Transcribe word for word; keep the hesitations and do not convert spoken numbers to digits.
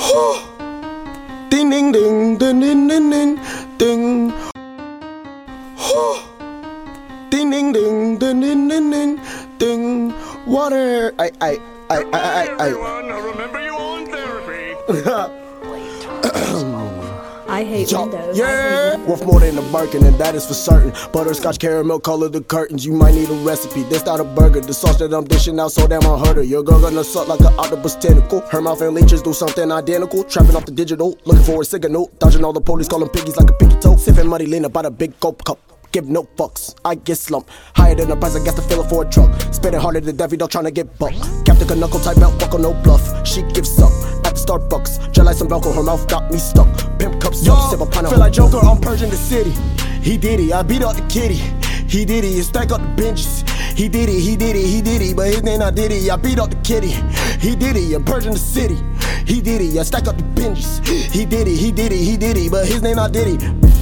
Ding ding ding ding ding ding ding ding. Ding ding ding ding ding ding ding ding. Water. I I I I I I. Everyone, I remember you all in therapy. I hate Yo, windows. yeah, worth more than a Birkin, and that is for certain. Butterscotch caramel color the curtains. You might need a recipe. This not a burger. The sauce that I'm dishing out so damn unheard of. Your girl gonna suck like an octopus tentacle. Her mouth and leeches do something identical. Trapping off the digital, looking for a signal. Dodging all the police, calling piggies like a piggy toe. Sipping muddy, lean about a big coke cup. Give no fucks, I get slumped. Higher than the price, I guess to fill it for a truck. Spinning harder than Daffy Dog trying to get bucked. Captain Knuckle type belt, buckle no bluff. She gives up at the Starbucks. Jet like some Velcro, her mouth got me stuck. Pimp cups up, sip a pint of. Feel like Joker, I'm purging the city. He did it, I beat up the kitty. He did it, stack up the benches. He did it, he did it, he did it, but his name I did it. I beat up the kitty. He did it, I'm purging the city. He did it, I stack up the benches. He did it, he did it, he did it, but his name I did it.